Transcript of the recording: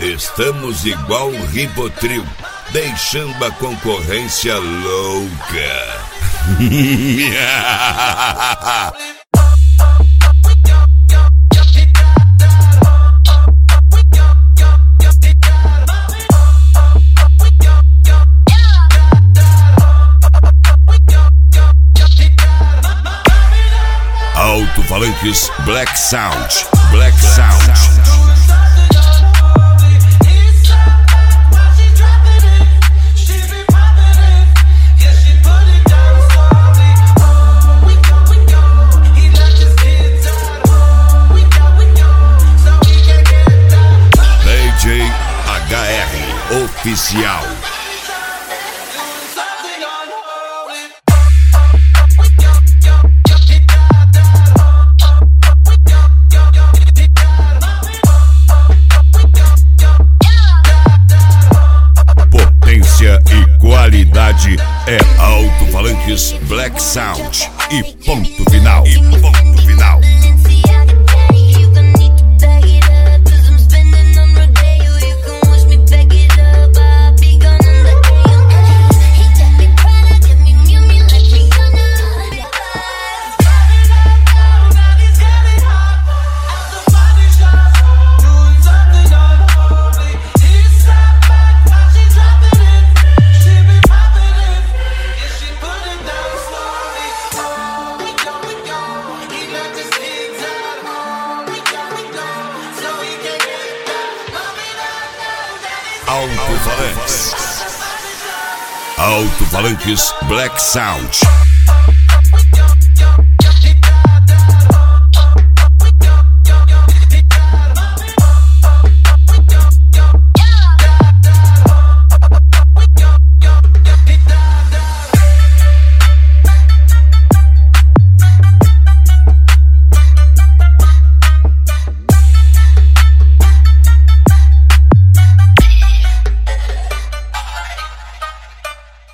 Estamos igual um Ribotril, deixando a concorrência louca. Alto-falantes Black Sound. Black Sound. HR Oficial. Potência e qualidade é Alto-falantes Black Sound. E ponto final. Alto-falantes Black Sound.